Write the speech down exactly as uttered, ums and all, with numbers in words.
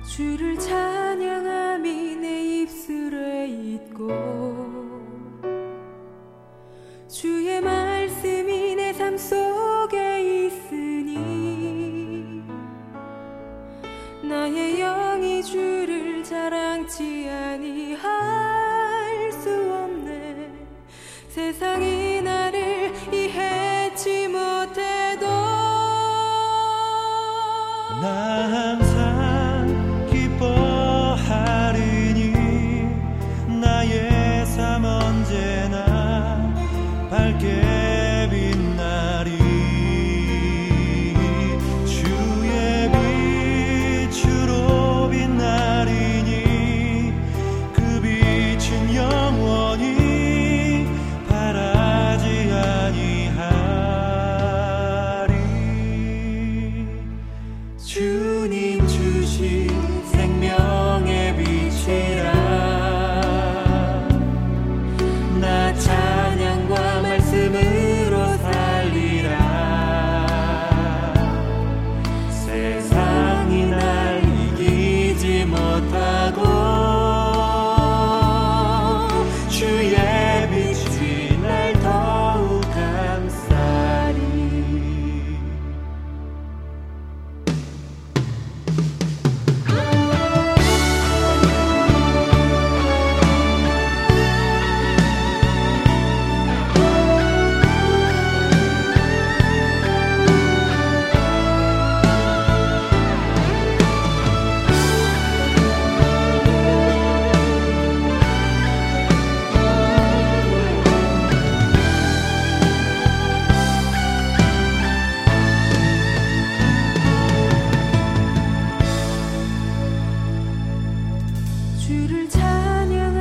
주를 찬양함이 내 입술에 있고 주의 말씀이 내 삶 속에 있으니 나의 영이 주를 자랑치 아니할 수 없네. 세상이 나를 이해치 못해도 나 항상 기뻐하리니 나의 삶 언제나 밝게 빛나리. 주의 빛으로 빛나리니 그 빛은 영원히 바라지 아니하리. 주님 주신 생명의 빛이라 나 찬양과 말씀으로 살리라. 세상이 날 이기지 못하고 주의 빛이 날 더욱 감싸리. 주를 찬양